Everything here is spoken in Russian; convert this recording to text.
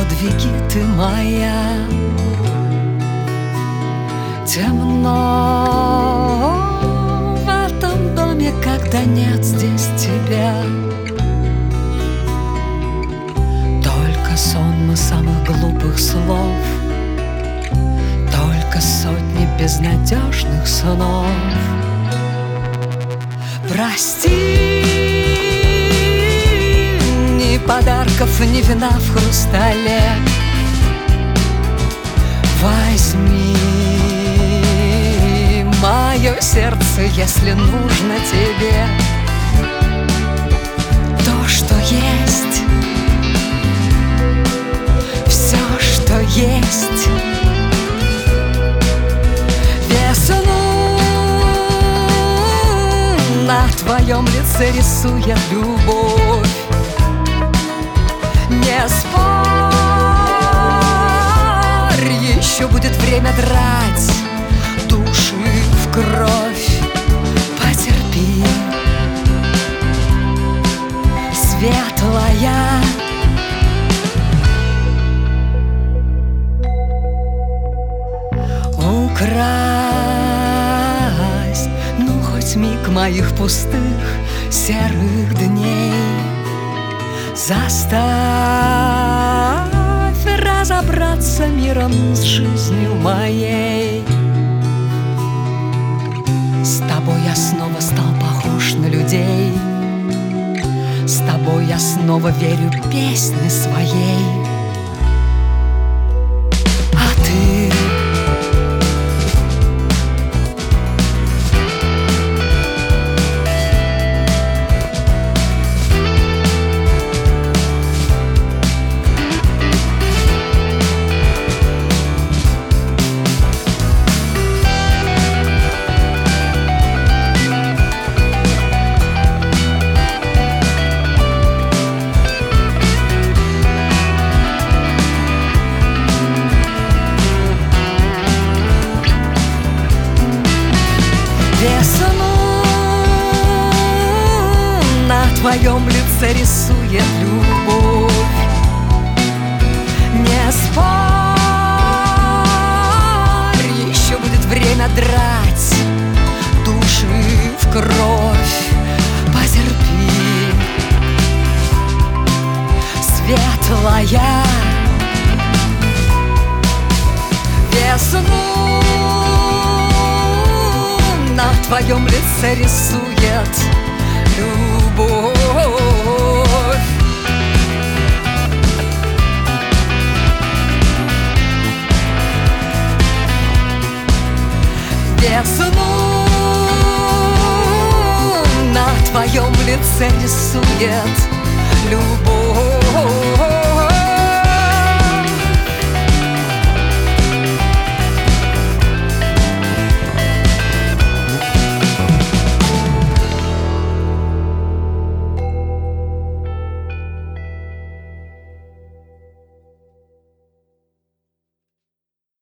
подвиги ты моя. Темно в этом доме, когда нет здесь тебя. Только сонмы самых глупых слов, только сотни безнадежных снов. Прости, ни подарков, ни вина в хрустале. Возьми мое сердце, если нужно тебе. То, что есть, все, что есть. Весну на твоем лице рисует любовь. Не спорь, еще будет время драть души в кровь. Потерпи, светлая. Украсть, ну хоть миг моих пустых серых дней. Заставь разобраться миром с жизнью моей. С тобой я снова стал похож на людей. С тобой я снова верю песне своей. А ты весну на твоем лице рисует любовь. Не спорь, еще будет время драть души в кровь. Потерпи, светлая. Весну на твоем лице рисует любовь. Весну на твоем лице рисует любовь.